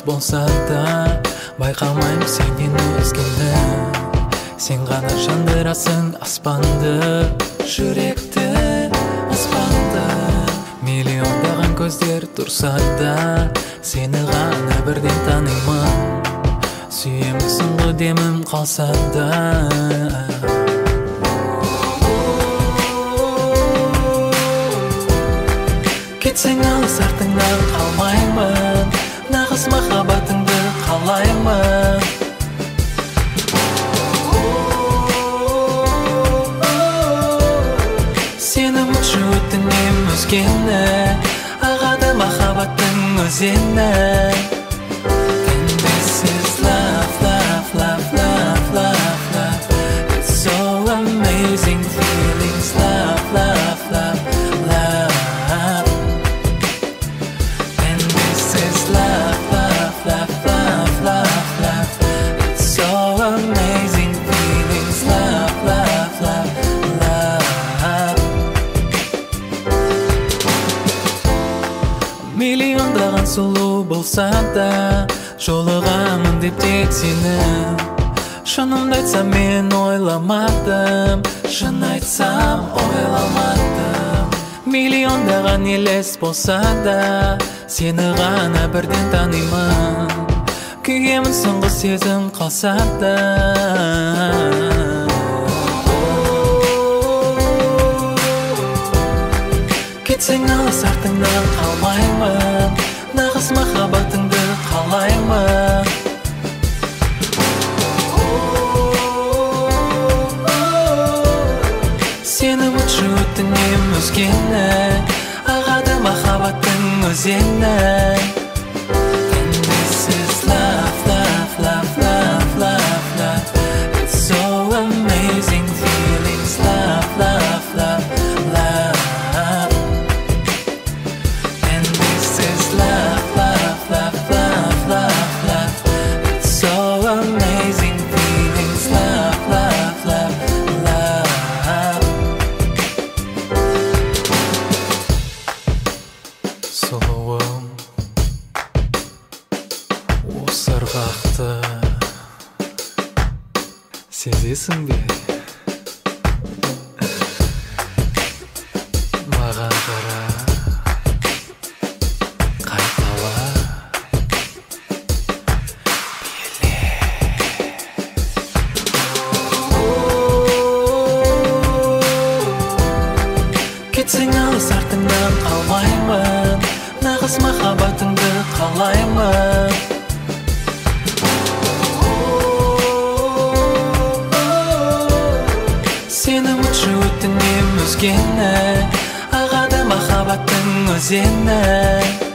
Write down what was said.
болса да, байқамайм сенен өзгені. Сен ғана жандырасың аспанды, жүректі, аспанды. Миллиондаған көздер тұрса да, сені ғана бірден танимын. Сүйемісің ғой демім қалса да. Кетсең алыс артыңнан қалмаймын, нағыз махаббатыңды қалаймын. Сені ұмытшы өтінем өзгені, ағады махаббаттың өзені. And this is love, love, love, love, love, love. It's so amazing feelings, love, love, love, love. Love, love, love, love, love, love. It's so amazing feelings. Love, love, love, love. Миллиондаған сұлу болса да, жолығамын деп тек сені. Шынымды айтсам мен ойламадым, шын айтсам ойламадым. Миллиондаған елес болса да, сені ғана бірден танимын. Күйемін соңғы сезім қалса да. Кетсең алыс артыңнан қалмаймын, нағыз махаббатыңды қалаймын. Сені ұмытшы өтінем өзгені, ағады махаббаттың өзені. And this is love, love, love, love, love, love. It's so amazing feelings. Love, love, love, love. And this is love, love, love, love, love, love. It's so amazing feelings. Love, love, love, love. Сұлуым, осы ырғақты сезесің бе? Маған қара, қайтала, кетсең алыс артыңнан қалмаймын, нағыз махаббатыңды қалаймын. Сені ұмытшы өтінем өзгені, ағады махаббаттың өзені.